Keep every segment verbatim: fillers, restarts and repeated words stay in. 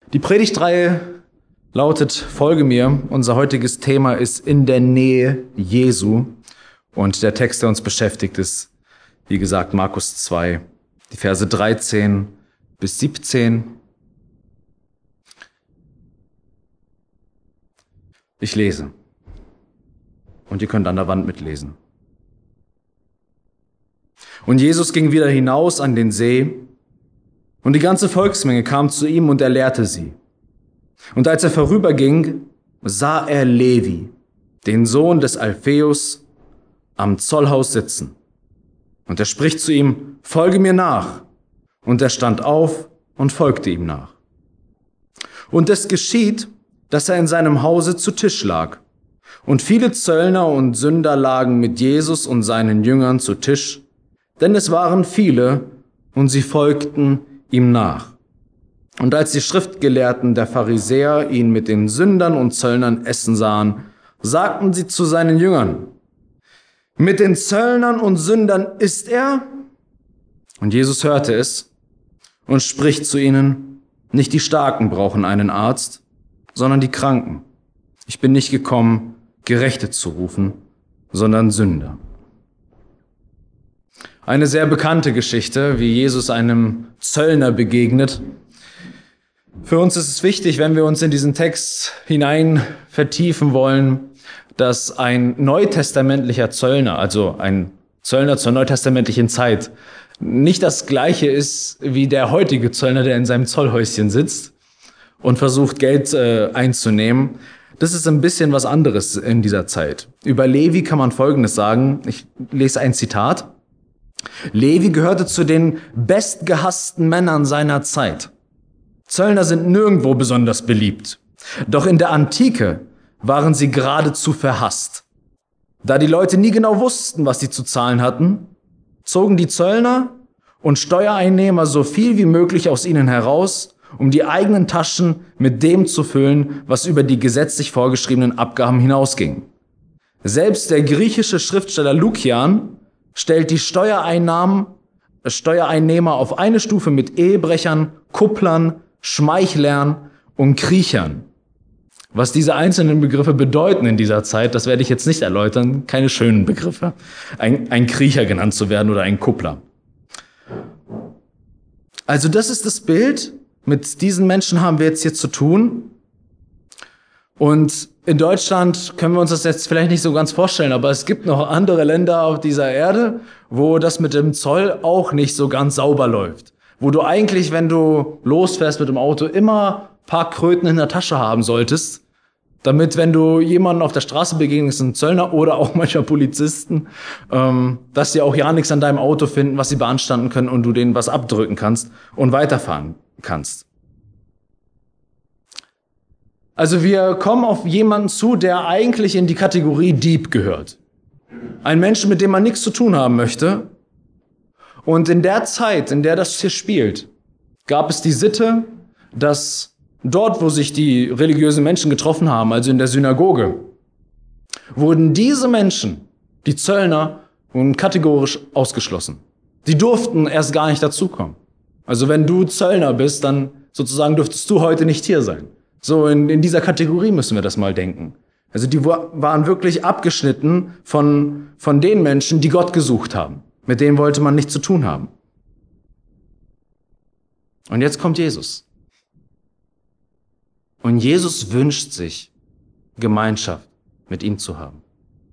Die Predigtreihe lautet Folge mir. Unser heutiges Thema ist in der Nähe Jesu. Und der Text, der uns beschäftigt, ist, wie gesagt, Markus zwei, die Verse dreizehn bis siebzehn. Ich lese. Und ihr könnt an der Wand mitlesen. Und Jesus ging wieder hinaus an den See, und die ganze Volksmenge kam zu ihm und er lehrte sie. Und als er vorüberging, sah er Levi, den Sohn des Alpheus, am Zollhaus sitzen. Und er spricht zu ihm, folge mir nach. Und er stand auf und folgte ihm nach. Und es geschieht, dass er in seinem Hause zu Tisch lag. Und viele Zöllner und Sünder lagen mit Jesus und seinen Jüngern zu Tisch, denn es waren viele und sie folgten ihm nach. Und als die Schriftgelehrten der Pharisäer ihn mit den Sündern und Zöllnern essen sahen, sagten sie zu seinen Jüngern, mit den Zöllnern und Sündern isst er? Und Jesus hörte es und spricht zu ihnen, nicht die Starken brauchen einen Arzt, sondern die Kranken. Ich bin nicht gekommen, Gerechte zu rufen, sondern Sünder. Eine sehr bekannte Geschichte, wie Jesus einem Zöllner begegnet. Für uns ist es wichtig, wenn wir uns in diesen Text hinein vertiefen wollen, dass ein neutestamentlicher Zöllner, also ein Zöllner zur neutestamentlichen Zeit, nicht das Gleiche ist wie der heutige Zöllner, der in seinem Zollhäuschen sitzt und versucht, Geld äh, einzunehmen. Das ist ein bisschen was anderes in dieser Zeit. Über Levi kann man Folgendes sagen. Ich lese ein Zitat. Levi gehörte zu den bestgehassten Männern seiner Zeit. Zöllner sind nirgendwo besonders beliebt. Doch in der Antike waren sie geradezu verhasst. Da die Leute nie genau wussten, was sie zu zahlen hatten, zogen die Zöllner und Steuereinnehmer so viel wie möglich aus ihnen heraus, um die eigenen Taschen mit dem zu füllen, was über die gesetzlich vorgeschriebenen Abgaben hinausging. Selbst der griechische Schriftsteller Lukian stellt die Steuereinnahmen, Steuereinnehmer auf eine Stufe mit Ehebrechern, Kupplern, Schmeichlern und Kriechern. Was diese einzelnen Begriffe bedeuten in dieser Zeit, das werde ich jetzt nicht erläutern. Keine schönen Begriffe. Ein, ein Kriecher genannt zu werden oder ein Kuppler. Also das ist das Bild. Mit diesen Menschen haben wir jetzt hier zu tun. Und in Deutschland können wir uns das jetzt vielleicht nicht so ganz vorstellen, aber es gibt noch andere Länder auf dieser Erde, wo das mit dem Zoll auch nicht so ganz sauber läuft. Wo du eigentlich, wenn du losfährst mit dem Auto, immer ein paar Kröten in der Tasche haben solltest, damit, wenn du jemanden auf der Straße begegnest, einen Zöllner oder auch manchmal Polizisten, ähm, dass sie auch ja nichts an deinem Auto finden, was sie beanstanden können und du denen was abdrücken kannst und weiterfahren kannst. Also wir kommen auf jemanden zu, der eigentlich in die Kategorie Dieb gehört. Ein Mensch, mit dem man nichts zu tun haben möchte. Und in der Zeit, in der das hier spielt, gab es die Sitte, dass dort, wo sich die religiösen Menschen getroffen haben, also in der Synagoge, wurden diese Menschen, die Zöllner, kategorisch ausgeschlossen. Sie durften erst gar nicht dazukommen. Also wenn du Zöllner bist, dann sozusagen dürftest du heute nicht hier sein. So, in, in dieser Kategorie müssen wir das mal denken. Also die waren wirklich abgeschnitten von, von den Menschen, die Gott gesucht haben. Mit denen wollte man nichts zu tun haben. Und jetzt kommt Jesus. Und Jesus wünscht sich, Gemeinschaft mit ihm zu haben.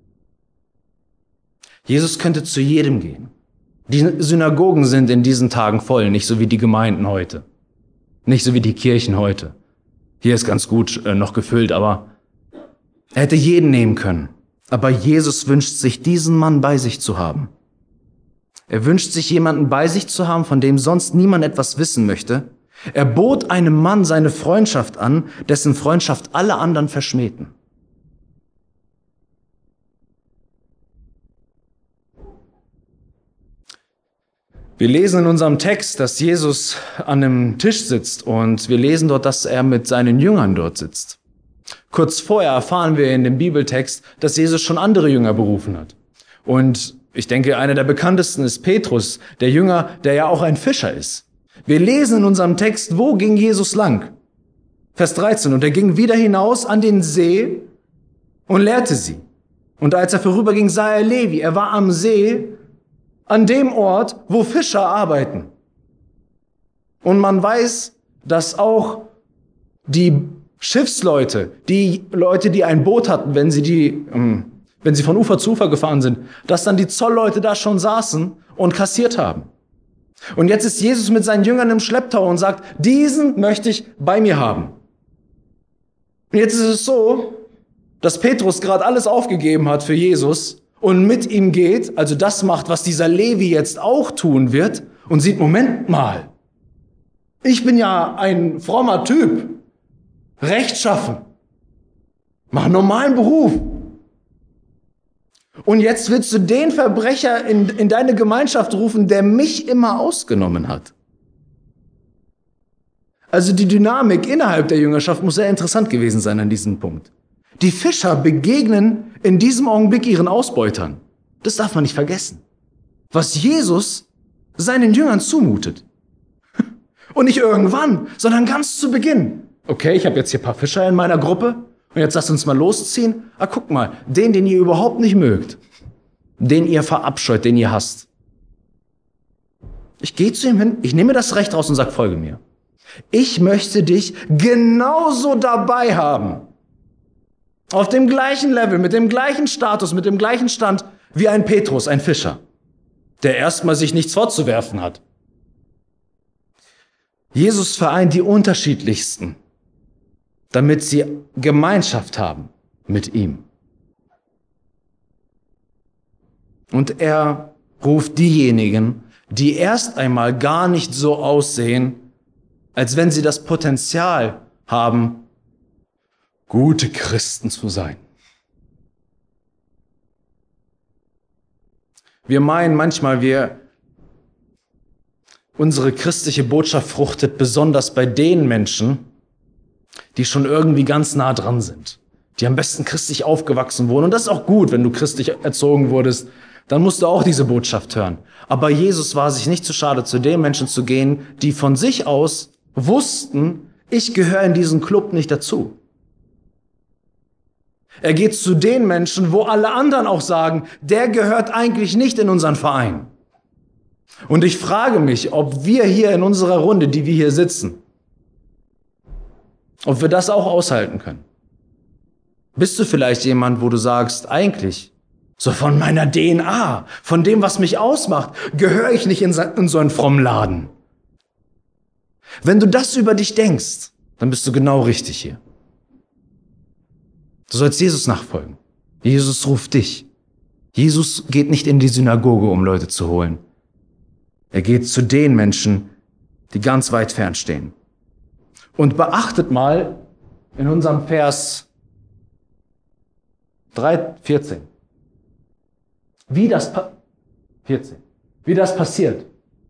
Jesus könnte zu jedem gehen. Die Synagogen sind in diesen Tagen voll, nicht so wie die Gemeinden heute. Nicht so wie die Kirchen heute. Hier ist ganz gut äh, noch gefüllt, aber er hätte jeden nehmen können. Aber Jesus wünscht sich, diesen Mann bei sich zu haben. Er wünscht sich, jemanden bei sich zu haben, von dem sonst niemand etwas wissen möchte. Er bot einem Mann seine Freundschaft an, dessen Freundschaft alle anderen verschmähten. Wir lesen in unserem Text, dass Jesus an einem Tisch sitzt und wir lesen dort, dass er mit seinen Jüngern dort sitzt. Kurz vorher erfahren wir in dem Bibeltext, dass Jesus schon andere Jünger berufen hat. Und ich denke, einer der bekanntesten ist Petrus, der Jünger, der ja auch ein Fischer ist. Wir lesen in unserem Text, wo ging Jesus lang? Vers dreizehn, und er ging wieder hinaus an den See und lehrte sie. Und als er vorüberging, sah er Levi. Er war am See, an dem Ort, wo Fischer arbeiten. Und man weiß, dass auch die Schiffsleute, die Leute, die ein Boot hatten, wenn sie, die, wenn sie von Ufer zu Ufer gefahren sind, dass dann die Zollleute da schon saßen und kassiert haben. Und jetzt ist Jesus mit seinen Jüngern im Schlepptau und sagt, diesen möchte ich bei mir haben. Und jetzt ist es so, dass Petrus gerade alles aufgegeben hat für Jesus und mit ihm geht, also das macht, was dieser Levi jetzt auch tun wird und sieht, Moment mal, ich bin ja ein frommer Typ, rechtschaffen, mach einen normalen Beruf. Und jetzt willst du den Verbrecher in, in deine Gemeinschaft rufen, der mich immer ausgenommen hat. Also die Dynamik innerhalb der Jüngerschaft muss sehr interessant gewesen sein an diesem Punkt. Die Fischer begegnen in diesem Augenblick ihren Ausbeutern. Das darf man nicht vergessen. Was Jesus seinen Jüngern zumutet. Und nicht irgendwann, sondern ganz zu Beginn. Okay, ich habe jetzt hier ein paar Fischer in meiner Gruppe und jetzt lasst uns mal losziehen. Ah, guck mal, den, den ihr überhaupt nicht mögt, den ihr verabscheut, den ihr hasst. Ich gehe zu ihm hin, ich nehme das Recht raus und sage, folge mir. Ich möchte dich genauso dabei haben. Auf dem gleichen Level, mit dem gleichen Status, mit dem gleichen Stand wie ein Petrus, ein Fischer, der erstmal sich nichts vorzuwerfen hat. Jesus vereint die unterschiedlichsten, damit sie Gemeinschaft haben mit ihm. Und er ruft diejenigen, die erst einmal gar nicht so aussehen, als wenn sie das Potenzial haben, gute Christen zu sein. Wir meinen manchmal, wir, unsere christliche Botschaft fruchtet besonders bei den Menschen, die schon irgendwie ganz nah dran sind, die am besten christlich aufgewachsen wurden. Und das ist auch gut, wenn du christlich erzogen wurdest, dann musst du auch diese Botschaft hören. Aber Jesus war sich nicht zu schade, zu den Menschen zu gehen, die von sich aus wussten, ich gehöre in diesen Club nicht dazu. Er geht zu den Menschen, wo alle anderen auch sagen, der gehört eigentlich nicht in unseren Verein. Und ich frage mich, ob wir hier in unserer Runde, die wir hier sitzen, ob wir das auch aushalten können. Bist du vielleicht jemand, wo du sagst, eigentlich, so von meiner D N A, von dem, was mich ausmacht, gehöre ich nicht in so einen frommen Laden. Wenn du das über dich denkst, dann bist du genau richtig hier. Du sollst Jesus nachfolgen. Jesus ruft dich. Jesus geht nicht in die Synagoge, um Leute zu holen. Er geht zu den Menschen, die ganz weit fern stehen. Und beachtet mal in unserem Vers drei, vierzehn, wie das, vierzehn, wie das passiert.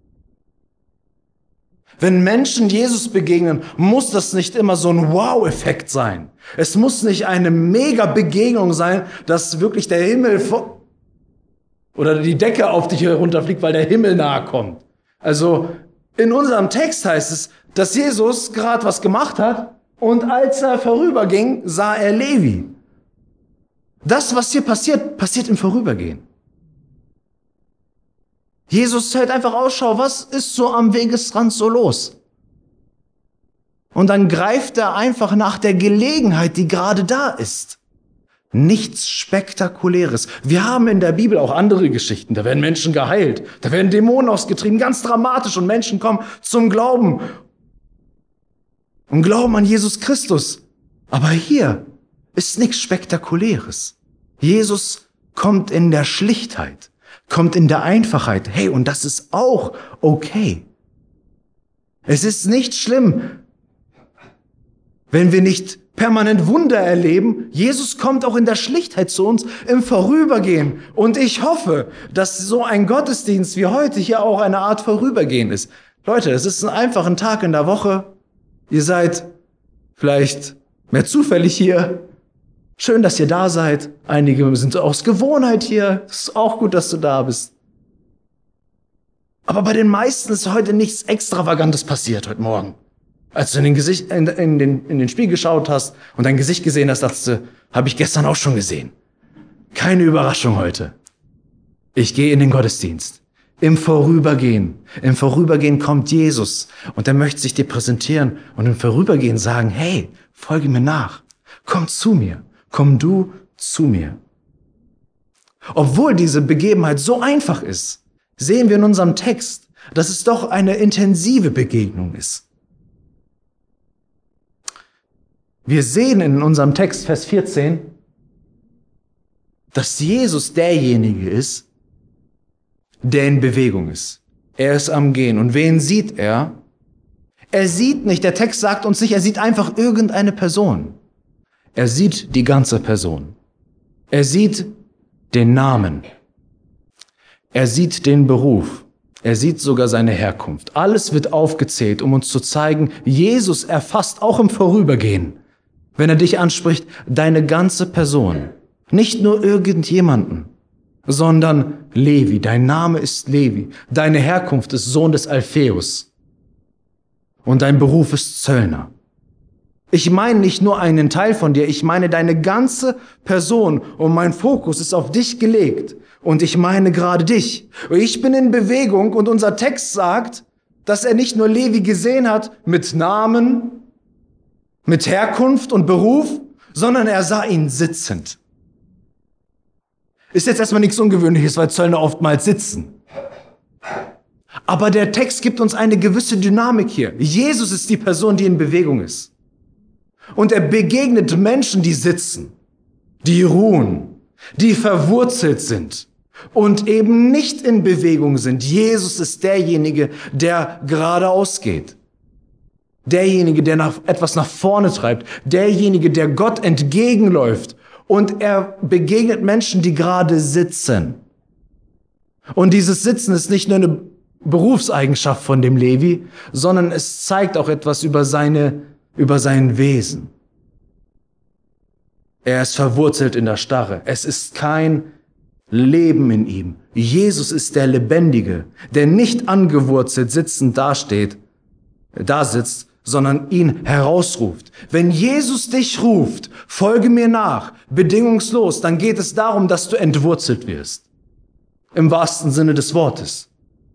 Wenn Menschen Jesus begegnen, muss das nicht immer so ein Wow-Effekt sein. Es muss nicht eine Mega-Begegnung sein, dass wirklich der Himmel oder die Decke auf dich herunterfliegt, weil der Himmel nahe kommt. Also in unserem Text heißt es, dass Jesus gerade was gemacht hat und als er vorüberging, sah er Levi. Das, was hier passiert, passiert im Vorübergehen. Jesus hält einfach Ausschau, was ist so am Wegesrand so los? Und dann greift er einfach nach der Gelegenheit, die gerade da ist. Nichts Spektakuläres. Wir haben in der Bibel auch andere Geschichten. Da werden Menschen geheilt, da werden Dämonen ausgetrieben, ganz dramatisch. Und Menschen kommen zum Glauben und glauben an Jesus Christus. Aber hier ist nichts Spektakuläres. Jesus kommt in der Schlichtheit. Kommt in der Einfachheit. Hey, und das ist auch okay. Es ist nicht schlimm, wenn wir nicht permanent Wunder erleben. Jesus kommt auch in der Schlichtheit zu uns im Vorübergehen. Und ich hoffe, dass so ein Gottesdienst wie heute hier auch eine Art Vorübergehen ist. Leute, es ist einfach ein Tag in der Woche. Ihr seid vielleicht mehr zufällig hier. Schön, dass ihr da seid. Einige sind aus Gewohnheit hier. Es ist auch gut, dass du da bist. Aber bei den meisten ist heute nichts Extravagantes passiert heute Morgen. Als du in den, Gesicht, in, in, den, in den Spiegel geschaut hast und dein Gesicht gesehen hast, dachtest du, habe ich gestern auch schon gesehen. Keine Überraschung heute. Ich gehe in den Gottesdienst. Im Vorübergehen. Im Vorübergehen kommt Jesus und er möchte sich dir präsentieren und im Vorübergehen sagen, hey, folge mir nach. Komm zu mir. Komm du zu mir. Obwohl diese Begebenheit so einfach ist, sehen wir in unserem Text, dass es doch eine intensive Begegnung ist. Wir sehen in unserem Text, Vers vierzehn, dass Jesus derjenige ist, der in Bewegung ist. Er ist am Gehen. Und wen sieht er? Er sieht nicht, der Text sagt uns nicht, er sieht einfach irgendeine Person. Er sieht die ganze Person. Er sieht den Namen. Er sieht den Beruf. Er sieht sogar seine Herkunft. Alles wird aufgezählt, um uns zu zeigen, Jesus erfasst auch im Vorübergehen, wenn er dich anspricht, deine ganze Person. Nicht nur irgendjemanden, sondern Levi. Dein Name ist Levi. Deine Herkunft ist Sohn des Alpheus. Und dein Beruf ist Zöllner. Ich meine nicht nur einen Teil von dir, ich meine deine ganze Person und mein Fokus ist auf dich gelegt. Und ich meine gerade dich. Ich bin in Bewegung und unser Text sagt, dass er nicht nur Levi gesehen hat mit Namen, mit Herkunft und Beruf, sondern er sah ihn sitzend. Ist jetzt erstmal nichts Ungewöhnliches, weil Zöllner oftmals sitzen. Aber der Text gibt uns eine gewisse Dynamik hier. Jesus ist die Person, die in Bewegung ist. Und er begegnet Menschen, die sitzen, die ruhen, die verwurzelt sind und eben nicht in Bewegung sind. Jesus ist derjenige, der geradeaus geht. Derjenige, der nach, etwas nach vorne treibt. Derjenige, der Gott entgegenläuft. Und er begegnet Menschen, die gerade sitzen. Und dieses Sitzen ist nicht nur eine Berufseigenschaft von dem Levi, sondern es zeigt auch etwas über seine, über sein Wesen. Er ist verwurzelt in der Starre. Es ist kein Leben in ihm. Jesus ist der Lebendige, der nicht angewurzelt sitzend dasteht, da sitzt, sondern ihn herausruft. Wenn Jesus dich ruft, folge mir nach, bedingungslos, dann geht es darum, dass du entwurzelt wirst. Im wahrsten Sinne des Wortes.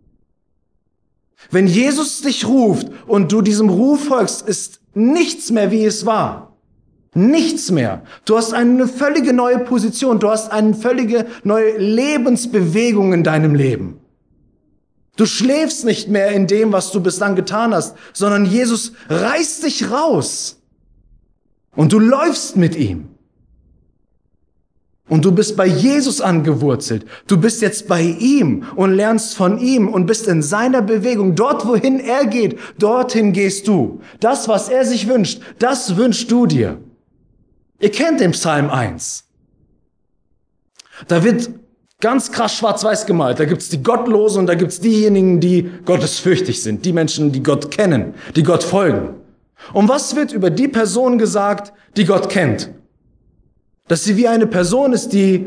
Wenn Jesus dich ruft und du diesem Ruf folgst, ist nichts mehr, wie es war. Nichts mehr. Du hast eine völlige neue Position. Du hast eine völlige neue Lebensbewegung in deinem Leben. Du schläfst nicht mehr in dem, was du bislang getan hast, sondern Jesus reißt dich raus. Und du läufst mit ihm. Und du bist bei Jesus angewurzelt. Du bist jetzt bei ihm und lernst von ihm und bist in seiner Bewegung. Dort, wohin er geht, dorthin gehst du. Das, was er sich wünscht, das wünschst du dir. Ihr kennt den Psalm eins. Da wird ganz krass schwarz-weiß gemalt. Da gibt's die Gottlosen und da gibt's diejenigen, die gottesfürchtig sind. Die Menschen, die Gott kennen, die Gott folgen. Und was wird über die Person gesagt, die Gott kennt? Dass sie wie eine Person ist, die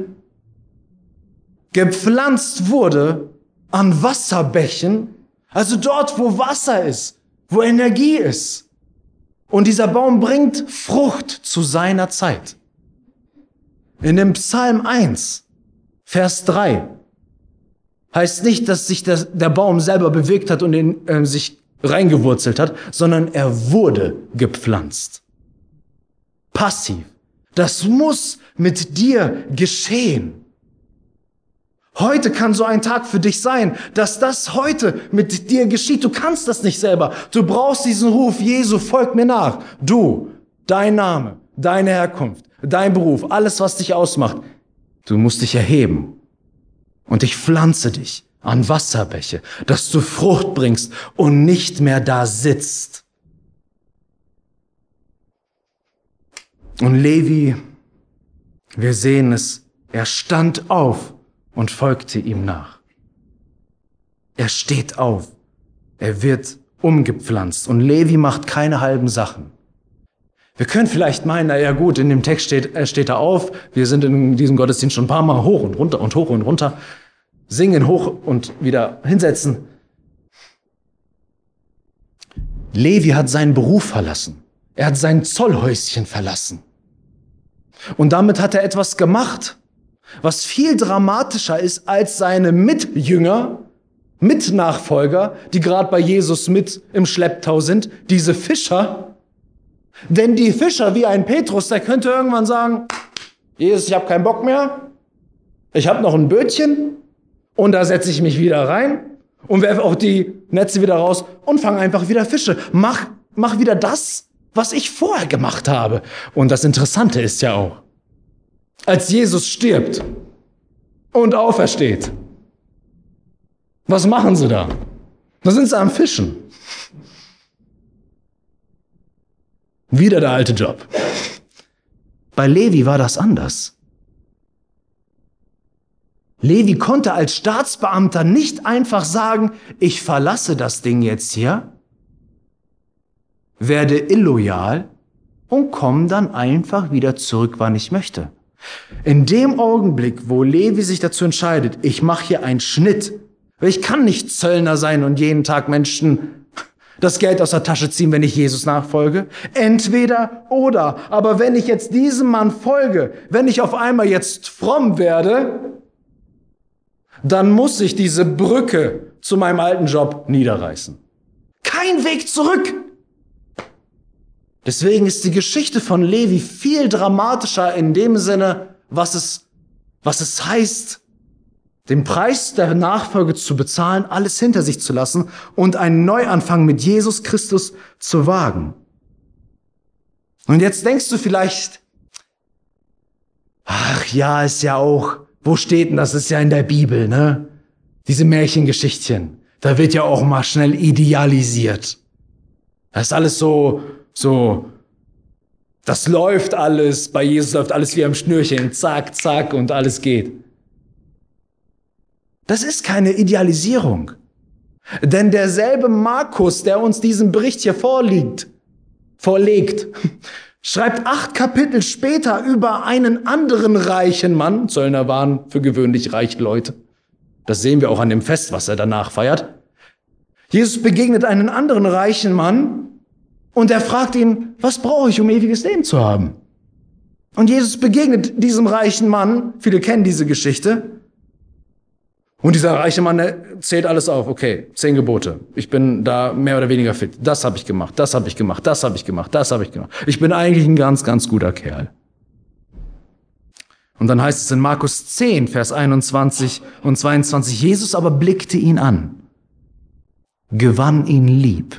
gepflanzt wurde an Wasserbächen, also dort, wo Wasser ist, wo Energie ist. Und dieser Baum bringt Frucht zu seiner Zeit. In dem Psalm eins, Vers drei, heißt nicht, dass sich der, der Baum selber bewegt hat und in, äh, sich reingewurzelt hat, sondern er wurde gepflanzt. Passiv. Das muss mit dir geschehen. Heute kann so ein Tag für dich sein, dass das heute mit dir geschieht. Du kannst das nicht selber. Du brauchst diesen Ruf, Jesu, folg mir nach. Du, dein Name, deine Herkunft, dein Beruf, alles, was dich ausmacht. Du musst dich erheben. Und ich pflanze dich an Wasserbäche, dass du Frucht bringst und nicht mehr da sitzt. Und Levi, wir sehen es, er stand auf und folgte ihm nach. Er steht auf, er wird umgepflanzt und Levi macht keine halben Sachen. Wir können vielleicht meinen, na ja gut, in dem Text steht, er steht da auf, wir sind in diesem Gottesdienst schon ein paar Mal hoch und runter und hoch und runter, singen hoch und wieder hinsetzen. Levi hat seinen Beruf verlassen. Er hat sein Zollhäuschen verlassen. Und damit hat er etwas gemacht, was viel dramatischer ist als seine Mitjünger, Mitnachfolger, die gerade bei Jesus mit im Schlepptau sind, diese Fischer. Denn die Fischer, wie ein Petrus, der könnte irgendwann sagen, Jesus, ich habe keinen Bock mehr, ich habe noch ein Bötchen und da setze ich mich wieder rein und werfe auch die Netze wieder raus und fange einfach wieder Fische. Mach, mach wieder das, was ich vorher gemacht habe. Und das Interessante ist ja auch, als Jesus stirbt und aufersteht, was machen sie da? Da sind sie am Fischen. Wieder der alte Job. Bei Levi war das anders. Levi konnte als Staatsbeamter nicht einfach sagen, ich verlasse das Ding jetzt hier, werde illoyal und komme dann einfach wieder zurück, wann ich möchte. In dem Augenblick, wo Levi sich dazu entscheidet, ich mache hier einen Schnitt, weil ich kann nicht Zöllner sein und jeden Tag Menschen das Geld aus der Tasche ziehen, wenn ich Jesus nachfolge. Entweder oder. Aber wenn ich jetzt diesem Mann folge, wenn ich auf einmal jetzt fromm werde, dann muss ich diese Brücke zu meinem alten Job niederreißen. Kein Weg zurück. Deswegen ist die Geschichte von Levi viel dramatischer in dem Sinne, was es, was es heißt, den Preis der Nachfolge zu bezahlen, alles hinter sich zu lassen und einen Neuanfang mit Jesus Christus zu wagen. Und jetzt denkst du vielleicht, ach ja, ist ja auch, wo steht denn das? Ist ja in der Bibel, ne? Diese Märchengeschichtchen, da wird ja auch mal schnell idealisiert. Das ist alles so, so, das läuft alles, bei Jesus läuft alles wie am Schnürchen, zack, zack und alles geht. Das ist keine Idealisierung. Denn derselbe Markus, der uns diesen Bericht hier vorliegt, vorlegt, schreibt acht Kapitel später über einen anderen reichen Mann. Zöllner waren für gewöhnlich reiche Leute. Das sehen wir auch an dem Fest, was er danach feiert. Jesus begegnet einen anderen reichen Mann und er fragt ihn, was brauche ich, um ewiges Leben zu haben? Und Jesus begegnet diesem reichen Mann, viele kennen diese Geschichte, und dieser reiche Mann zählt alles auf. Okay, zehn Gebote. Ich bin da mehr oder weniger fit. Das habe ich gemacht, das habe ich gemacht, das habe ich gemacht, das habe ich gemacht. Ich bin eigentlich ein ganz, ganz guter Kerl. Und dann heißt es in Markus zehn, Vers einundzwanzig und zweiundzwanzig, Jesus aber blickte ihn an, gewann ihn lieb.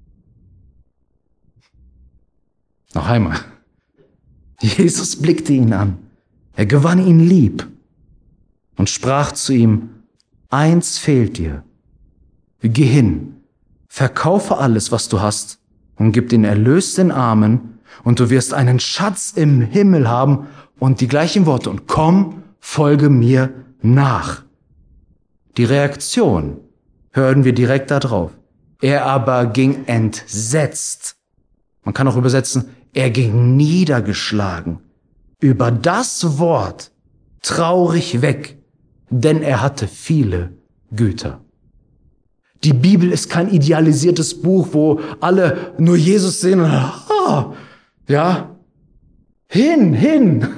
Noch einmal. Jesus blickte ihn an, er gewann ihn lieb und sprach zu ihm, eins fehlt dir. Geh hin, verkaufe alles, was du hast, und gib den Erlös den Armen, und du wirst einen Schatz im Himmel haben, und die gleichen Worte, und komm, folge mir nach. Die Reaktion hören wir direkt da drauf. Er aber ging entsetzt. Man kann auch übersetzen, er ging niedergeschlagen über das Wort traurig weg, denn er hatte viele Güter. Die Bibel ist kein idealisiertes Buch, wo alle nur Jesus sehen und ah, ja, hin, hin.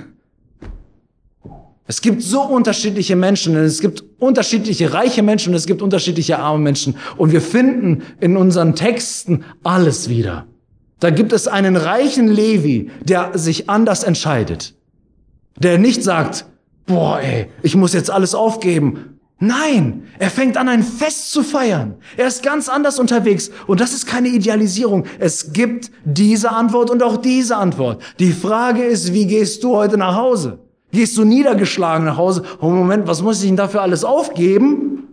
Es gibt so unterschiedliche Menschen, es gibt unterschiedliche reiche Menschen und es gibt unterschiedliche arme Menschen. Und wir finden in unseren Texten alles wieder. Da gibt es einen reichen Levi, der sich anders entscheidet. Der nicht sagt, boah ey, ich muss jetzt alles aufgeben. Nein, er fängt an, ein Fest zu feiern. Er ist ganz anders unterwegs. Und das ist keine Idealisierung. Es gibt diese Antwort und auch diese Antwort. Die Frage ist, wie gehst du heute nach Hause? Gehst du niedergeschlagen nach Hause? Oh Moment, was muss ich denn dafür alles aufgeben?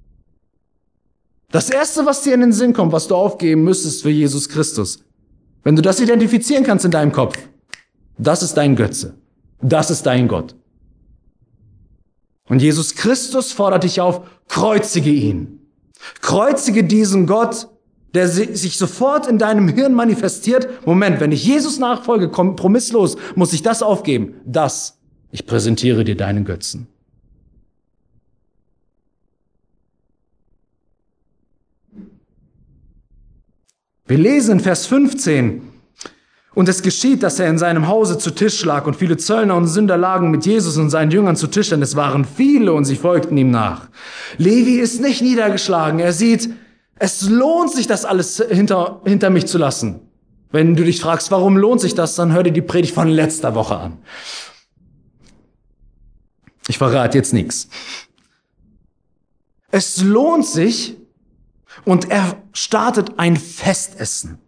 Das Erste, was dir in den Sinn kommt, was du aufgeben müsstest für Jesus Christus, wenn du das identifizieren kannst in deinem Kopf, das ist dein Götze. Das ist dein Gott. Und Jesus Christus fordert dich auf, kreuzige ihn. Kreuzige diesen Gott, der sich sofort in deinem Hirn manifestiert. Moment, wenn ich Jesus nachfolge, kompromisslos, muss ich das aufgeben. Das, ich präsentiere dir deinen Götzen. Wir lesen in Vers fünfzehn, und es geschieht, dass er in seinem Hause zu Tisch lag, und viele Zöllner und Sünder lagen mit Jesus und seinen Jüngern zu Tisch, denn es waren viele und sie folgten ihm nach. Levi ist nicht niedergeschlagen. Er sieht, es lohnt sich, das alles hinter, hinter mich zu lassen. Wenn du dich fragst, warum lohnt sich das, dann hör dir die Predigt von letzter Woche an. Ich verrate jetzt nichts. Es lohnt sich, und er startet ein Festessen.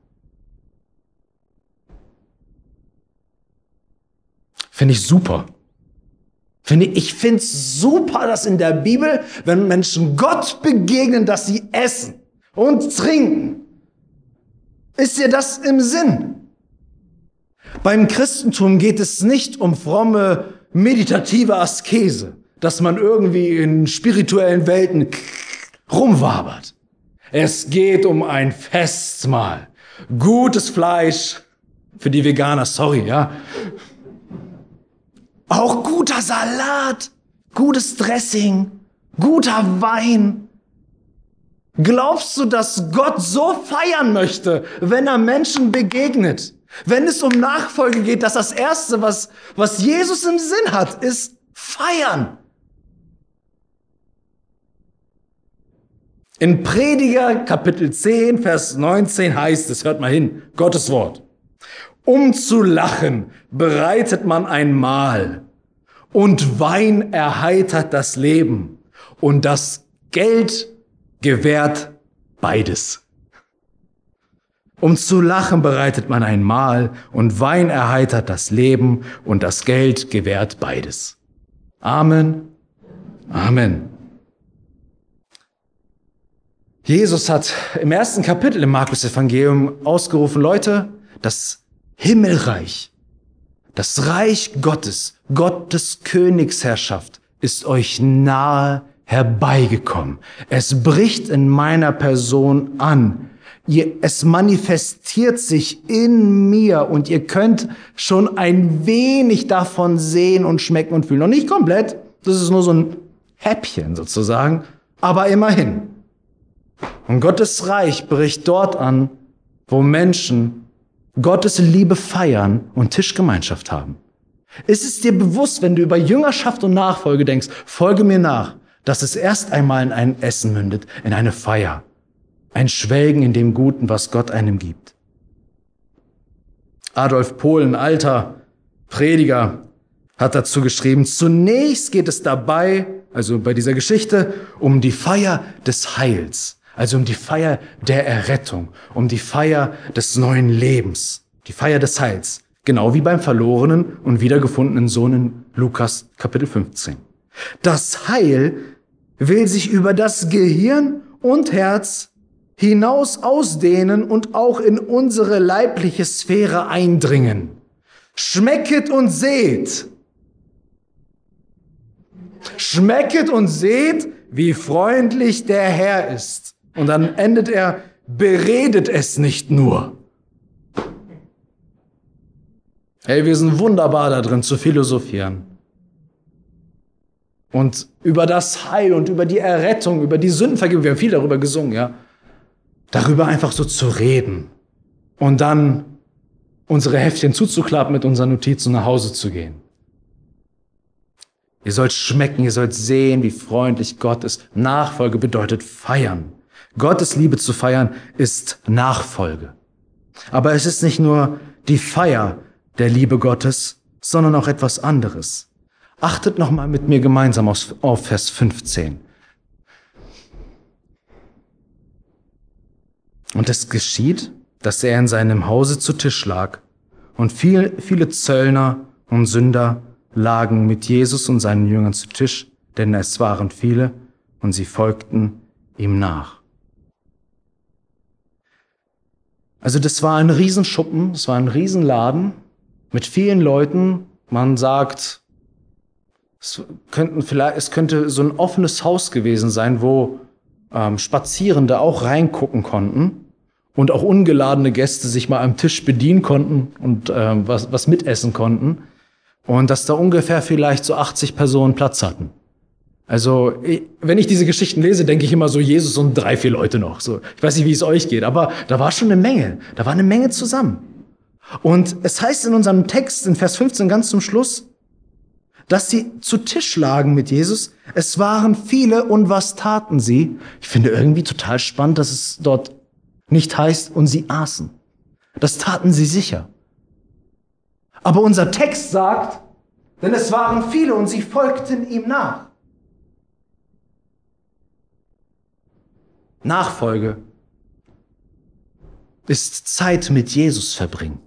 Finde ich super. Finde ich, ich finde es super, dass in der Bibel, wenn Menschen Gott begegnen, dass sie essen und trinken. Ist dir das im Sinn? Beim Christentum geht es nicht um fromme, meditative Askese, dass man irgendwie in spirituellen Welten rumwabert. Es geht um ein Festmahl. Gutes Fleisch für die Veganer, sorry, ja. Auch guter Salat, gutes Dressing, guter Wein. Glaubst du, dass Gott so feiern möchte, wenn er Menschen begegnet? Wenn es um Nachfolge geht, dass das Erste, was, was Jesus im Sinn hat, ist feiern. In Prediger Kapitel zehn, Vers neunzehn heißt es, hört mal hin, Gottes Wort. Um zu lachen bereitet man ein Mahl, und Wein erheitert das Leben, und das Geld gewährt beides. Um zu lachen bereitet man ein Mahl, und Wein erheitert das Leben, und das Geld gewährt beides. Amen. Amen. Jesus hat im ersten Kapitel im Markus-Evangelium ausgerufen, Leute, das Himmelreich, das Reich Gottes, Gottes Königsherrschaft ist euch nahe herbeigekommen. Es bricht in meiner Person an. Ihr, es manifestiert sich in mir, und ihr könnt schon ein wenig davon sehen und schmecken und fühlen. Noch nicht komplett, das ist nur so ein Häppchen sozusagen, aber immerhin. Und Gottes Reich bricht dort an, wo Menschen Gottes Liebe feiern und Tischgemeinschaft haben. Ist es dir bewusst, wenn du über Jüngerschaft und Nachfolge denkst, folge mir nach, dass es erst einmal in ein Essen mündet, in eine Feier, ein Schwelgen in dem Guten, was Gott einem gibt. Adolf Pohl, ein alter Prediger, hat dazu geschrieben, zunächst geht es dabei, also bei dieser Geschichte, um die Feier des Heils. Also um die Feier der Errettung, um die Feier des neuen Lebens, die Feier des Heils. Genau wie beim verlorenen und wiedergefundenen Sohn in Lukas Kapitel fünfzehn. Das Heil will sich über das Gehirn und Herz hinaus ausdehnen und auch in unsere leibliche Sphäre eindringen. Schmecket und seht. Schmecket und seht, wie freundlich der Herr ist. Und dann endet er, beredet es nicht nur. Hey, wir sind wunderbar da drin zu philosophieren. Und über das Heil und über die Errettung, über die Sündenvergebung, wir haben viel darüber gesungen, ja. Darüber einfach so zu reden. Und dann unsere Heftchen zuzuklappen, mit unseren Notizen nach Hause zu gehen. Ihr sollt schmecken, ihr sollt sehen, wie freundlich Gott ist. Nachfolge bedeutet feiern. Gottes Liebe zu feiern ist Nachfolge. Aber es ist nicht nur die Feier der Liebe Gottes, sondern auch etwas anderes. Achtet noch mal mit mir gemeinsam auf Vers fünfzehn. Und es geschieht, dass er in seinem Hause zu Tisch lag, und viel, viele Zöllner und Sünder lagen mit Jesus und seinen Jüngern zu Tisch, denn es waren viele, und sie folgten ihm nach. Also das war ein Riesenschuppen, das war ein Riesenladen mit vielen Leuten. Man sagt, es, könnten vielleicht, es könnte so ein offenes Haus gewesen sein, wo ähm, Spazierende auch reingucken konnten und auch ungeladene Gäste sich mal am Tisch bedienen konnten und ähm, was, was mitessen konnten. Und dass da ungefähr vielleicht so achtzig Personen Platz hatten. Also, wenn ich diese Geschichten lese, denke ich immer so Jesus und drei, vier Leute noch. So, ich weiß nicht, wie es euch geht, aber da war schon eine Menge. Da war eine Menge zusammen. Und es heißt in unserem Text, in Vers fünfzehn ganz zum Schluss, dass sie zu Tisch lagen mit Jesus. Es waren viele und was taten sie? Ich finde irgendwie total spannend, dass es dort nicht heißt, und sie aßen. Das taten sie sicher. Aber unser Text sagt, denn es waren viele und sie folgten ihm nach. Nachfolge ist Zeit mit Jesus verbringen.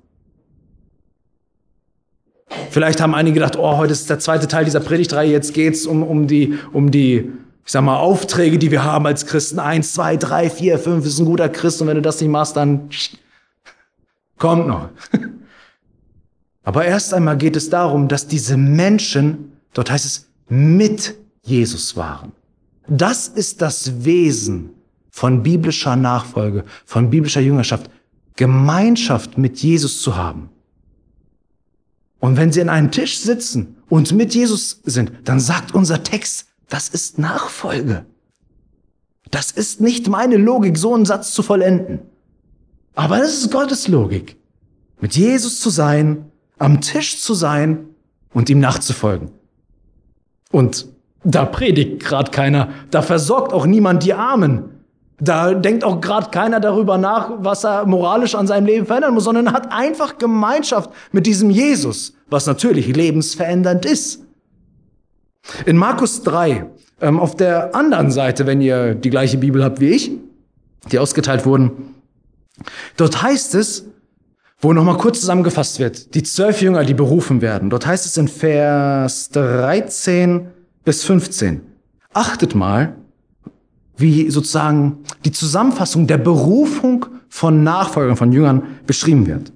Vielleicht haben einige gedacht, oh, heute ist der zweite Teil dieser Predigtreihe, jetzt geht's um, um die, um die, ich sag mal, Aufträge, die wir haben als Christen. Eins, zwei, drei, vier, fünf ist ein guter Christ und wenn du das nicht machst, dann kommt noch. Aber erst einmal geht es darum, dass diese Menschen, dort heißt es, mit Jesus waren. Das ist das Wesen von biblischer Nachfolge, von biblischer Jüngerschaft, Gemeinschaft mit Jesus zu haben. Und wenn sie an einem Tisch sitzen und mit Jesus sind, dann sagt unser Text, das ist Nachfolge. Das ist nicht meine Logik, so einen Satz zu vollenden. Aber das ist Gottes Logik. Mit Jesus zu sein, am Tisch zu sein und ihm nachzufolgen. Und da predigt gerade keiner, da versorgt auch niemand die Armen. Da denkt auch gerade keiner darüber nach, was er moralisch an seinem Leben verändern muss, sondern hat einfach Gemeinschaft mit diesem Jesus, was natürlich lebensverändernd ist. In Markus drei, ähm, auf der anderen Seite, wenn ihr die gleiche Bibel habt wie ich, die ausgeteilt wurden, dort heißt es, wo nochmal kurz zusammengefasst wird, die zwölf Jünger, die berufen werden. Dort heißt es in Vers dreizehn bis fünfzehn. Achtet mal, wie sozusagen die Zusammenfassung der Berufung von Nachfolgern, von Jüngern beschrieben wird.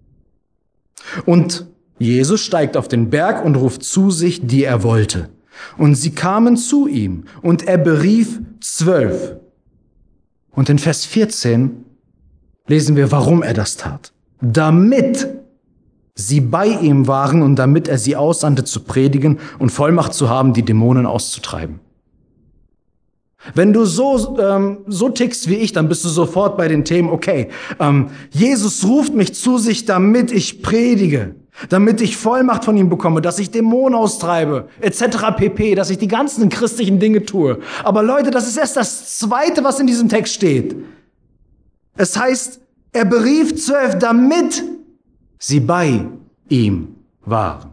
Und Jesus steigt auf den Berg und ruft zu sich, die er wollte. Und sie kamen zu ihm und er berief zwölf. Und in Vers vierzehn lesen wir, warum er das tat. Damit sie bei ihm waren und damit er sie aussandte zu predigen und Vollmacht zu haben, die Dämonen auszutreiben. Wenn du so, ähm, so tickst wie ich, dann bist du sofort bei den Themen, okay, ähm, Jesus ruft mich zu sich, damit ich predige, damit ich Vollmacht von ihm bekomme, dass ich Dämonen austreibe, et cetera pp., dass ich die ganzen christlichen Dinge tue. Aber Leute, das ist erst das Zweite, was in diesem Text steht. Es heißt, er berief zwölf, damit sie bei ihm waren.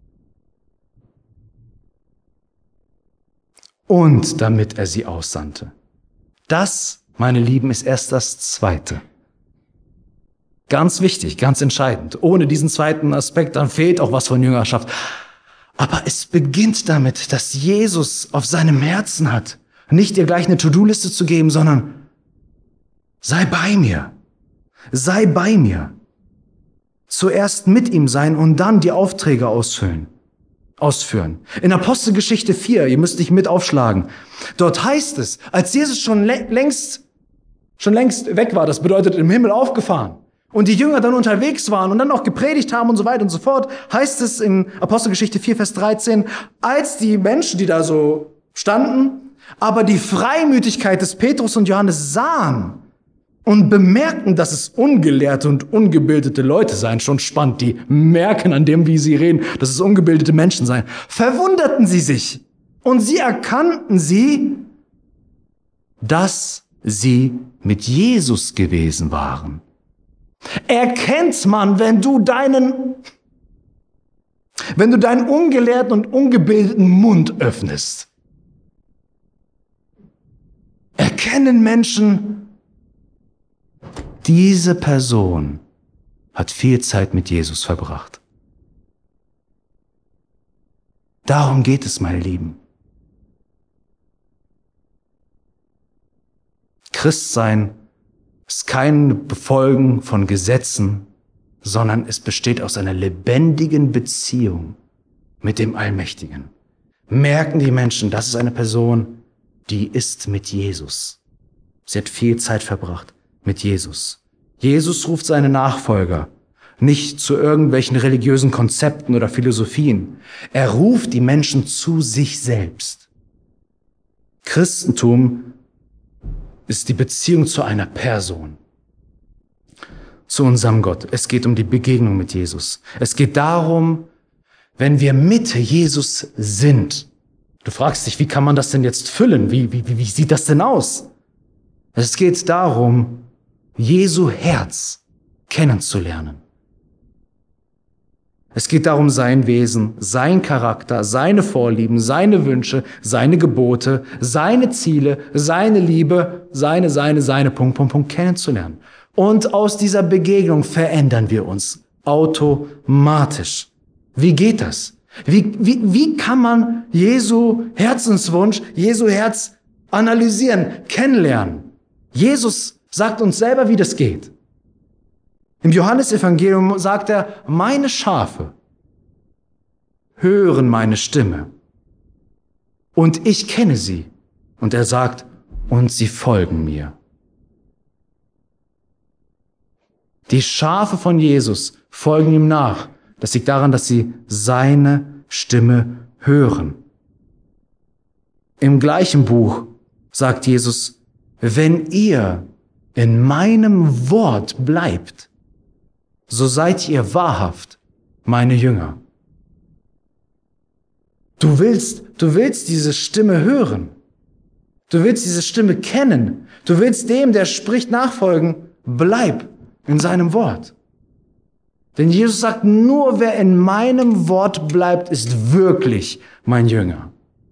Und damit er sie aussandte. Das, meine Lieben, ist erst das Zweite. Ganz wichtig, ganz entscheidend. Ohne diesen zweiten Aspekt, dann fehlt auch was von Jüngerschaft. Aber es beginnt damit, dass Jesus auf seinem Herzen hat, nicht dir gleich eine To-Do-Liste zu geben, sondern sei bei mir. Sei bei mir. Zuerst mit ihm sein und dann die Aufträge ausfüllen. ausführen. In Apostelgeschichte vier, ihr müsst nicht mit aufschlagen, dort heißt es, als Jesus schon längst, schon längst weg war, das bedeutet im Himmel aufgefahren, und die Jünger dann unterwegs waren und dann auch gepredigt haben und so weiter und so fort, heißt es in Apostelgeschichte vier, Vers dreizehn, als die Menschen, die da so standen, aber die Freimütigkeit des Petrus und Johannes sahen, und bemerkten, dass es ungelehrte und ungebildete Leute seien. Schon spannend, die merken an dem, wie sie reden, dass es ungebildete Menschen seien. Verwunderten sie sich und sie erkannten sie, dass sie mit Jesus gewesen waren. Erkennt man, wenn du deinen, wenn du deinen ungelehrten und ungebildeten Mund öffnest. Erkennen Menschen, diese Person hat viel Zeit mit Jesus verbracht. Darum geht es, meine Lieben. Christsein ist kein Befolgen von Gesetzen, sondern es besteht aus einer lebendigen Beziehung mit dem Allmächtigen. Merken die Menschen, das ist eine Person, die ist mit Jesus. Sie hat viel Zeit verbracht mit Jesus. Jesus ruft seine Nachfolger nicht zu irgendwelchen religiösen Konzepten oder Philosophien. Er ruft die Menschen zu sich selbst. Christentum ist die Beziehung zu einer Person, zu unserem Gott. Es geht um die Begegnung mit Jesus. Es geht darum, wenn wir mit Jesus sind. Du fragst dich, wie kann man das denn jetzt füllen? Wie, wie, wie sieht das denn aus? Es geht darum, Jesu Herz kennenzulernen. Es geht darum, sein Wesen, sein Charakter, seine Vorlieben, seine Wünsche, seine Gebote, seine Ziele, seine Liebe, seine, seine, seine, Punkt, Punkt, Punkt, kennenzulernen. Und aus dieser Begegnung verändern wir uns automatisch. Wie geht das? Wie, wie, wie kann man Jesu Herzenswunsch, Jesu Herz analysieren, kennenlernen? Jesus sagt uns selber, wie das geht. Im Johannesevangelium sagt er, meine Schafe hören meine Stimme und ich kenne sie. Und er sagt, und sie folgen mir. Die Schafe von Jesus folgen ihm nach. Das liegt daran, dass sie seine Stimme hören. Im gleichen Buch sagt Jesus, wenn ihr in meinem Wort bleibt, so seid ihr wahrhaft meine Jünger. Du willst, du willst diese Stimme hören. Du willst diese Stimme kennen. Du willst dem, der spricht, nachfolgen. Bleib in seinem Wort. Denn Jesus sagt, nur wer in meinem Wort bleibt, ist wirklich mein Jünger.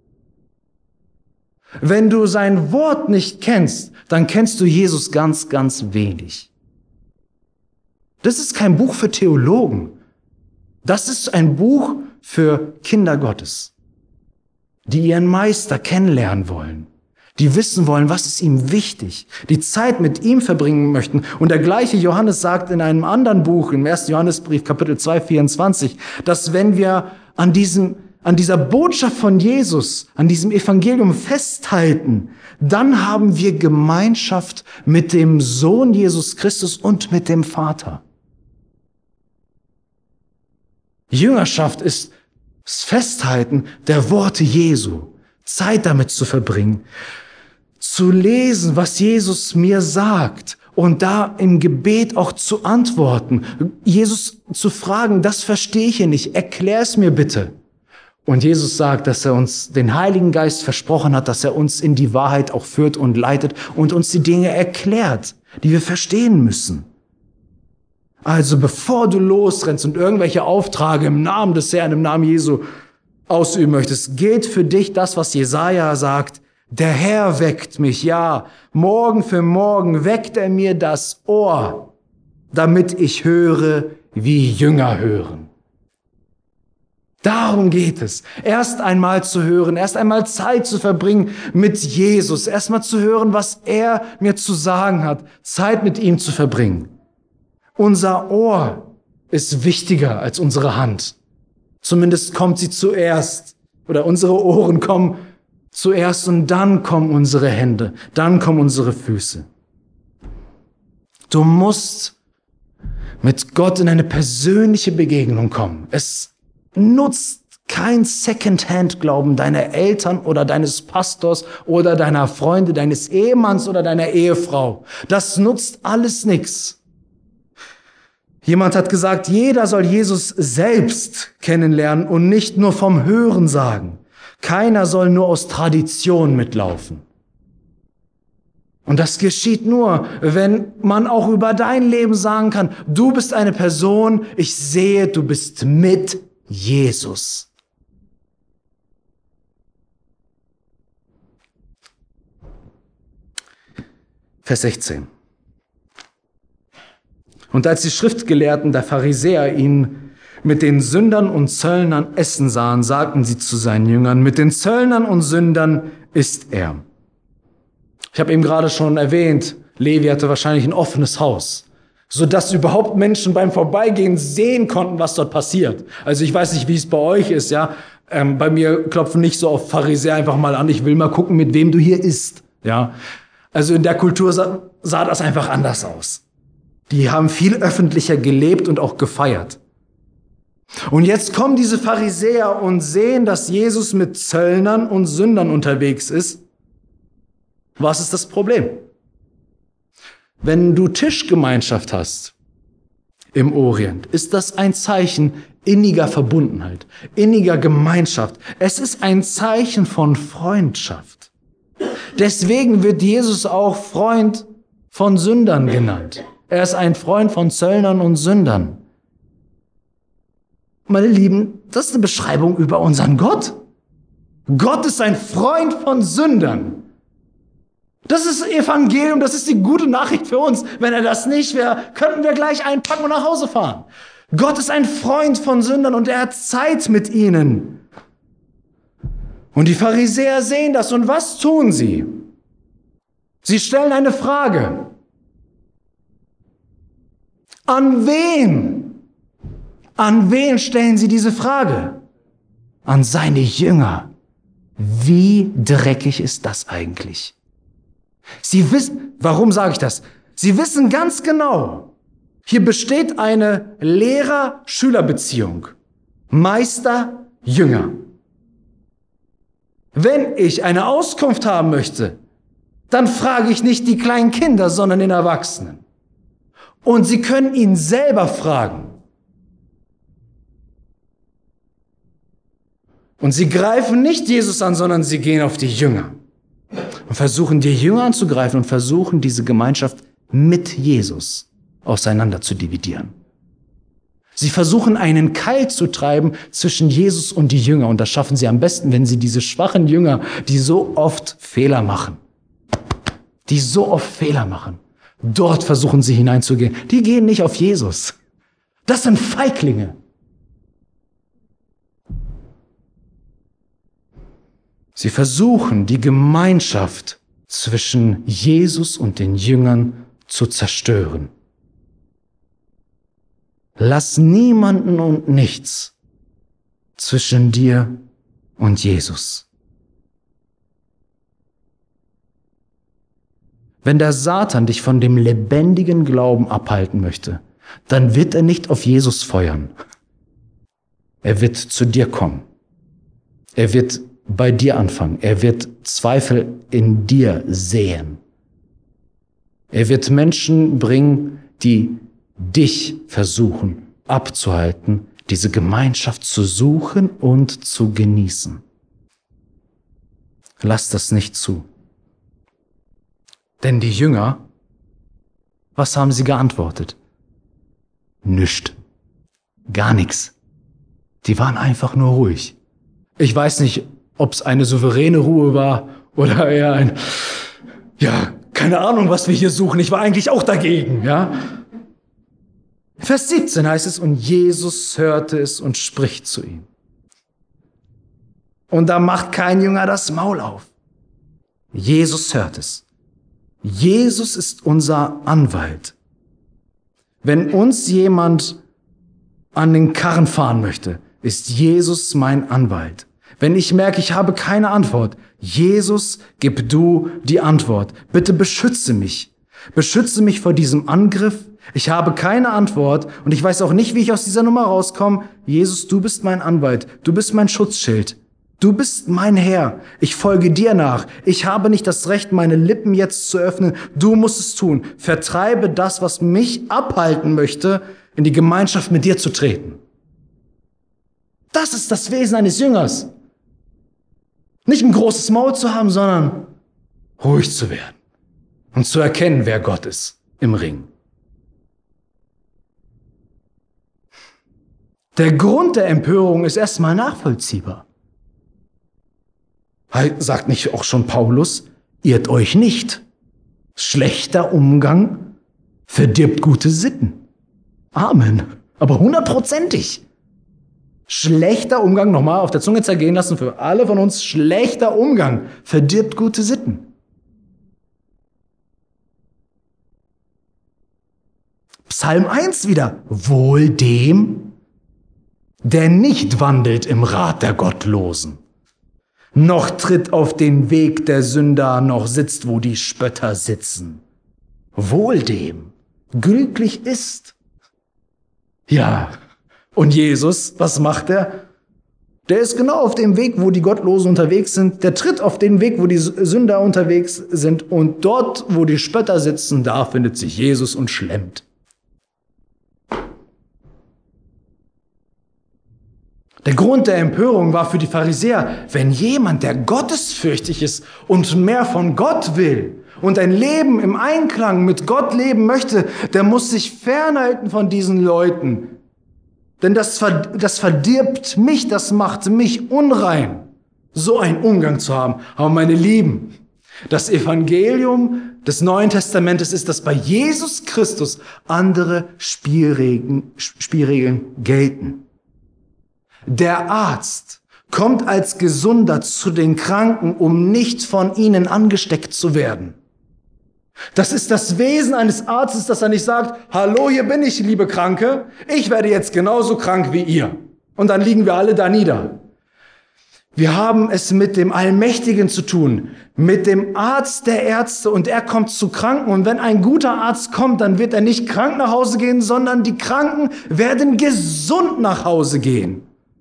Wenn du sein Wort nicht kennst, dann kennst du Jesus ganz, ganz wenig. Das ist kein Buch für Theologen. Das ist ein Buch für Kinder Gottes, die ihren Meister kennenlernen wollen, die wissen wollen, was ist ihm wichtig, die Zeit mit ihm verbringen möchten. Und der gleiche Johannes sagt in einem anderen Buch, im ersten Johannesbrief, Kapitel zwei, vierundzwanzig, dass wenn wir an diesem, an dieser Botschaft von Jesus, an diesem Evangelium festhalten, dann haben wir Gemeinschaft mit dem Sohn Jesus Christus und mit dem Vater. Jüngerschaft ist das Festhalten der Worte Jesu, Zeit damit zu verbringen, zu lesen, was Jesus mir sagt und da im Gebet auch zu antworten, Jesus zu fragen, das verstehe ich hier nicht, erklär es mir bitte. Und Jesus sagt, dass er uns den Heiligen Geist versprochen hat, dass er uns in die Wahrheit auch führt und leitet und uns die Dinge erklärt, die wir verstehen müssen. Also bevor du losrennst und irgendwelche Aufträge im Namen des Herrn, im Namen Jesu ausüben möchtest, gilt für dich das, was Jesaja sagt. Der Herr weckt mich, ja, Morgen für Morgen weckt er mir das Ohr, damit ich höre, wie Jünger hören. Darum geht es, erst einmal zu hören, erst einmal Zeit zu verbringen mit Jesus, erst mal zu hören, was er mir zu sagen hat, Zeit mit ihm zu verbringen. Unser Ohr ist wichtiger als unsere Hand. Zumindest kommt sie zuerst. Oder unsere Ohren kommen zuerst und dann kommen unsere Hände. Dann kommen unsere Füße. Du musst mit Gott in eine persönliche Begegnung kommen. Es nutzt kein Second-Hand-Glauben deiner Eltern oder deines Pastors oder deiner Freunde, deines Ehemanns oder deiner Ehefrau. Das nutzt alles nichts. Jemand hat gesagt, jeder soll Jesus selbst kennenlernen und nicht nur vom Hören sagen. Keiner soll nur aus Tradition mitlaufen. Und das geschieht nur, wenn man auch über dein Leben sagen kann, du bist eine Person, ich sehe, du bist mit Jesus. Vers sechzehn. Und als die Schriftgelehrten der Pharisäer ihn mit den Sündern und Zöllnern essen sahen, sagten sie zu seinen Jüngern, mit den Zöllnern und Sündern isst er. Ich habe eben gerade schon erwähnt, Levi hatte wahrscheinlich ein offenes Haus, sodass überhaupt Menschen beim Vorbeigehen sehen konnten, was dort passiert. Also ich weiß nicht, wie es bei euch ist, ja. Ähm, bei mir klopfen nicht so oft Pharisäer einfach mal an, ich will mal gucken, mit wem du hier isst, ja. Also in der Kultur sah, sah das einfach anders aus. Die haben viel öffentlicher gelebt und auch gefeiert. Und jetzt kommen diese Pharisäer und sehen, dass Jesus mit Zöllnern und Sündern unterwegs ist. Was ist das Problem? Wenn du Tischgemeinschaft hast im Orient, ist das ein Zeichen inniger Verbundenheit, inniger Gemeinschaft. Es ist ein Zeichen von Freundschaft. Deswegen wird Jesus auch Freund von Sündern genannt. Er ist ein Freund von Zöllnern und Sündern. Meine Lieben, das ist eine Beschreibung über unseren Gott. Gott ist ein Freund von Sündern. Das ist das Evangelium, das ist die gute Nachricht für uns. Wenn er das nicht wäre, könnten wir gleich einpacken und nach Hause fahren. Gott ist ein Freund von Sündern und er hat Zeit mit ihnen. Und die Pharisäer sehen das und was tun sie? Sie stellen eine Frage. An wen? An wen stellen sie diese Frage? An seine Jünger. Wie dreckig ist das eigentlich? Sie wissen, warum sage ich das? Sie wissen ganz genau, hier besteht eine Lehrer-Schüler-Beziehung. Meister, Jünger. Wenn ich eine Auskunft haben möchte, dann frage ich nicht die kleinen Kinder, sondern den Erwachsenen. Und sie können ihn selber fragen. Und sie greifen nicht Jesus an, sondern sie gehen auf die Jünger. Und versuchen, die Jünger anzugreifen und versuchen, diese Gemeinschaft mit Jesus auseinander zu dividieren. Sie versuchen, einen Keil zu treiben zwischen Jesus und die Jünger. Und das schaffen sie am besten, wenn sie diese schwachen Jünger, die so oft Fehler machen, die so oft Fehler machen, dort versuchen sie hineinzugehen. Die gehen nicht auf Jesus. Das sind Feiglinge. Sie versuchen, die Gemeinschaft zwischen Jesus und den Jüngern zu zerstören. Lass niemanden und nichts zwischen dir und Jesus. Wenn der Satan dich von dem lebendigen Glauben abhalten möchte, dann wird er nicht auf Jesus feuern. Er wird zu dir kommen. Er wird bei dir anfangen. Er wird Zweifel in dir säen. Er wird Menschen bringen, die dich versuchen abzuhalten, diese Gemeinschaft zu suchen und zu genießen. Lass das nicht zu. Denn die Jünger, was haben sie geantwortet? Nischt. Gar nichts. Die waren einfach nur ruhig. Ich weiß nicht, ob es eine souveräne Ruhe war oder eher ein, ja, keine Ahnung, was wir hier suchen. Ich war eigentlich auch dagegen, ja. Vers siebzehn heißt es, und Jesus hörte es und spricht zu ihm. Und da macht kein Jünger das Maul auf. Jesus hört es. Jesus ist unser Anwalt. Wenn uns jemand an den Karren fahren möchte, ist Jesus mein Anwalt. Wenn ich merke, ich habe keine Antwort, Jesus, gib du die Antwort. Bitte beschütze mich. Beschütze mich vor diesem Angriff. Ich habe keine Antwort und ich weiß auch nicht, wie ich aus dieser Nummer rauskomme. Jesus, du bist mein Anwalt. Du bist mein Schutzschild. Du bist mein Herr. Ich folge dir nach. Ich habe nicht das Recht, meine Lippen jetzt zu öffnen. Du musst es tun. Vertreibe das, was mich abhalten möchte, in die Gemeinschaft mit dir zu treten. Das ist das Wesen eines Jüngers. Nicht ein großes Maul zu haben, sondern ruhig zu werden und zu erkennen, wer Gott ist im Ring. Der Grund der Empörung ist erstmal nachvollziehbar. Sagt nicht auch schon Paulus, irrt euch nicht. Schlechter Umgang verdirbt gute Sitten. Amen. Aber hundertprozentig. Schlechter Umgang, nochmal auf der Zunge zergehen lassen für alle von uns, schlechter Umgang verdirbt gute Sitten. Psalm eins wieder. Wohl dem, der nicht wandelt im Rat der Gottlosen, noch tritt auf den Weg der Sünder, noch sitzt, wo die Spötter sitzen. Wohl dem, glücklich ist. Ja, und Jesus, was macht er? Der ist genau auf dem Weg, wo die Gottlosen unterwegs sind. Der tritt auf den Weg, wo die Sünder unterwegs sind. Und dort, wo die Spötter sitzen, da findet sich Jesus und schlemmt. Der Grund der Empörung war für die Pharisäer, wenn jemand, der gottesfürchtig ist und mehr von Gott will und ein Leben im Einklang mit Gott leben möchte, der muss sich fernhalten von diesen Leuten. Denn das, das verdirbt mich, das macht mich unrein, so einen Umgang zu haben. Aber meine Lieben, das Evangelium des Neuen Testamentes ist, dass bei Jesus Christus andere Spielregeln, Spielregeln gelten. Der Arzt kommt als Gesunder zu den Kranken, um nicht von ihnen angesteckt zu werden. Das ist das Wesen eines Arztes, dass er nicht sagt, hallo, hier bin ich, liebe Kranke, ich werde jetzt genauso krank wie ihr. Und dann liegen wir alle da nieder. Wir haben es mit dem Allmächtigen zu tun, mit dem Arzt der Ärzte, und er kommt zu Kranken. Und wenn ein guter Arzt kommt, dann wird er nicht krank nach Hause gehen, sondern die Kranken werden gesund nach Hause gehen.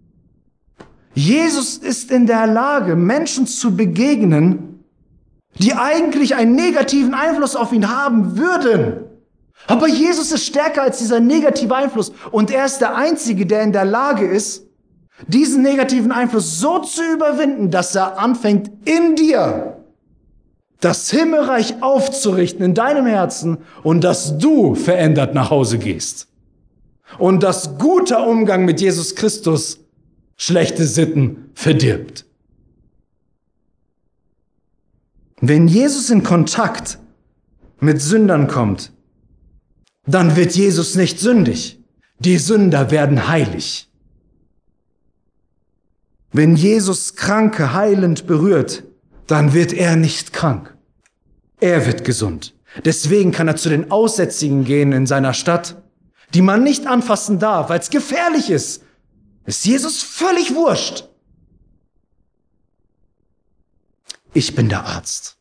Jesus ist in der Lage, Menschen zu begegnen, die eigentlich einen negativen Einfluss auf ihn haben würden. Aber Jesus ist stärker als dieser negative Einfluss. Und er ist der Einzige, der in der Lage ist, diesen negativen Einfluss so zu überwinden, dass er anfängt, in dir das Himmelreich aufzurichten, in deinem Herzen, und dass du verändert nach Hause gehst. Und dass guter Umgang mit Jesus Christus schlechte Sitten verdirbt. Wenn Jesus in Kontakt mit Sündern kommt, dann wird Jesus nicht sündig. Die Sünder werden heilig. Wenn Jesus Kranke heilend berührt, dann wird er nicht krank. Er wird gesund. Deswegen kann er zu den Aussätzigen gehen in seiner Stadt, die man nicht anfassen darf, weil es gefährlich ist. Ist Jesus völlig wurscht. Ich bin der Arzt.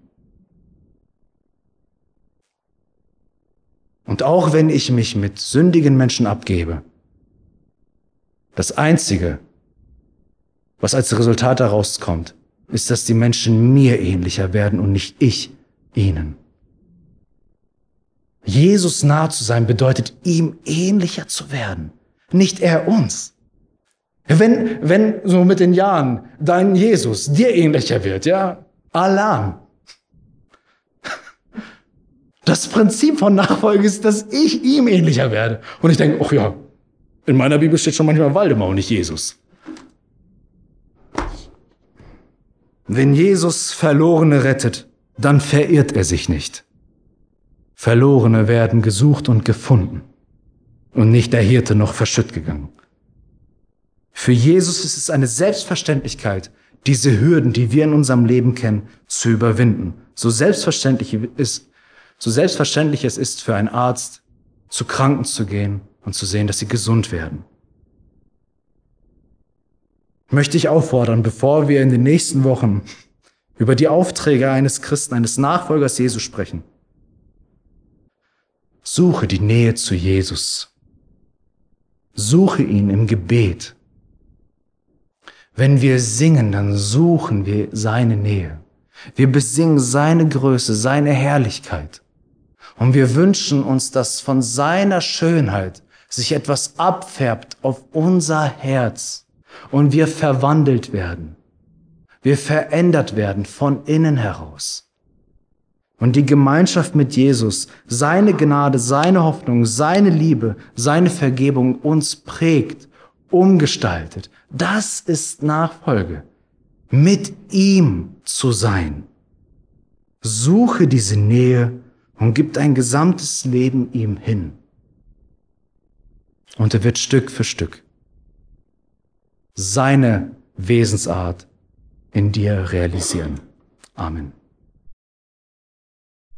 Und auch wenn ich mich mit sündigen Menschen abgebe, das Einzige, was als Resultat daraus kommt, ist, dass die Menschen mir ähnlicher werden und nicht ich ihnen. Jesus nah zu sein bedeutet, ihm ähnlicher zu werden, nicht er uns. Wenn, wenn so mit den Jahren dein Jesus dir ähnlicher wird, ja, Alarm. Das Prinzip von Nachfolge ist, dass ich ihm ähnlicher werde. Und ich denke, ach ja, in meiner Bibel steht schon manchmal Waldemar und nicht Jesus. Wenn Jesus Verlorene rettet, dann verirrt er sich nicht. Verlorene werden gesucht und gefunden und nicht der Hirte noch verschütt gegangen. Für Jesus ist es eine Selbstverständlichkeit, diese Hürden, die wir in unserem Leben kennen, zu überwinden. So selbstverständlich ist, so selbstverständlich es ist für einen Arzt, zu Kranken zu gehen und zu sehen, dass sie gesund werden. Möchte ich auffordern, bevor wir in den nächsten Wochen über die Aufträge eines Christen, eines Nachfolgers Jesu sprechen, suche die Nähe zu Jesus. Suche ihn im Gebet. Wenn wir singen, dann suchen wir seine Nähe. Wir besingen seine Größe, seine Herrlichkeit. Und wir wünschen uns, dass von seiner Schönheit sich etwas abfärbt auf unser Herz und wir verwandelt werden. Wir verändert werden von innen heraus. Und die Gemeinschaft mit Jesus, seine Gnade, seine Hoffnung, seine Liebe, seine Vergebung uns prägt, umgestaltet. Das ist Nachfolge. Mit ihm zu sein. Suche diese Nähe und gib dein gesamtes Leben ihm hin. Und er wird Stück für Stück seine Wesensart in dir realisieren. Amen.